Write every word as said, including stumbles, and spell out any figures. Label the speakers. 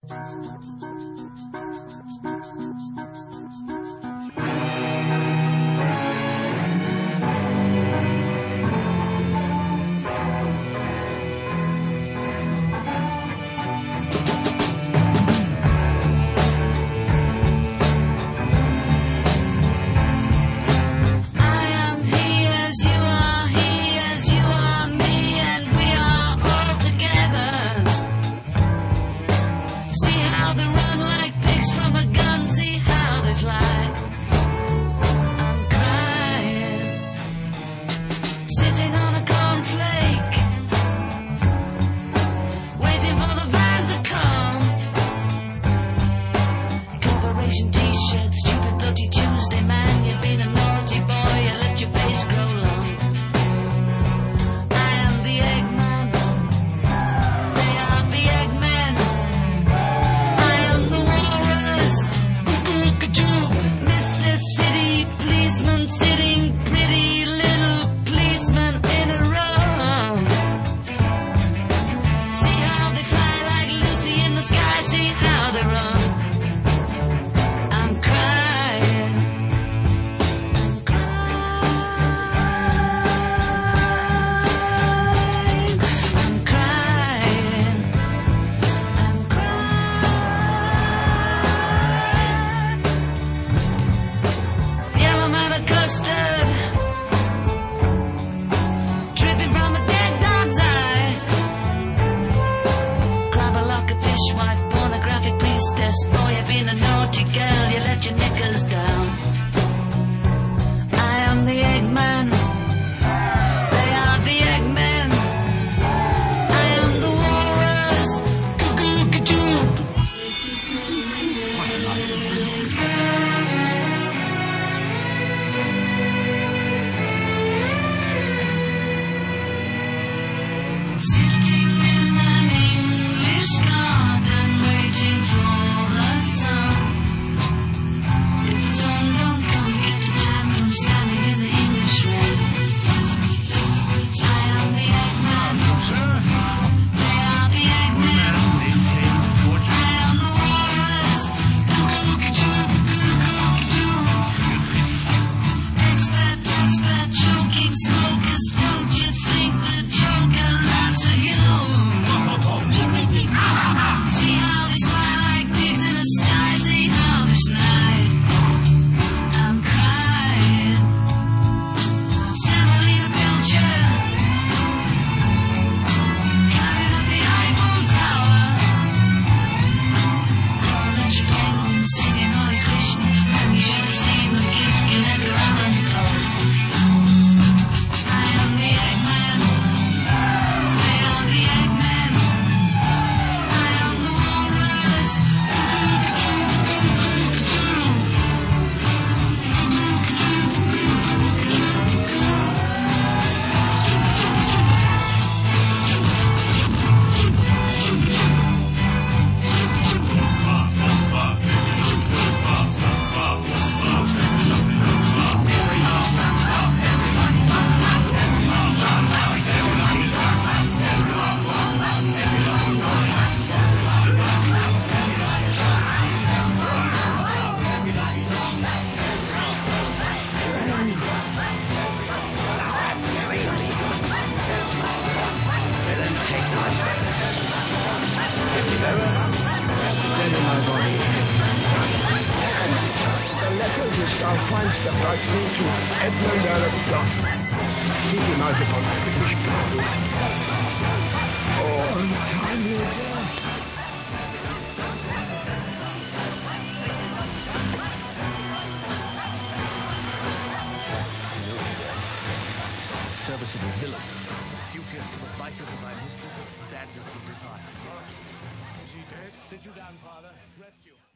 Speaker 1: T-shirt, stupid bloody Tuesday, man. You've been a naughty boy, you let your face grow long. I am the Eggman, they are the Eggmen. I am the walrus, ooh-ooh-ka-choo. Mister City Policeman, sitting pretty little policeman in a row. See how they fly like Lucy in the sky, see how they run. Boy, you've been a naughty girl, you let your knickers down. I am the Eggman, they are the Eggmen. I am the walrus, cuckoo-ca-choo. Sitting in an English garden, waiting for the sun. If the sun don't come, get the time from standing in the English rain. I am the Eggman, they are the Eggmen. I am the walrus, cuckoo-ca-choo, cuckoo-ca-choo. Expert, expert, choking smokers, don't you think the Joker laughs at you? See how they smile like pigs in the sky, see how they snide. I'm crying. Semolina Pilcher, climbing up the Eiffel Tower. Orange penguins singing Hare Krishna, and you should have seen the gift in Edgar Allan Poe. I am the Eggman, they are the Eggmen. I am the walrus, cuckoo-ca-choo, cuckoo-ca-choo.
Speaker 2: I'll find stuff like me to Edmund Alexander. He united on British people. Oh, untimely death.
Speaker 3: Serviceable villain. Dubious to the vices of my mistress, standards of desire.
Speaker 2: Is he dead? Sit you down, Father. Rest you.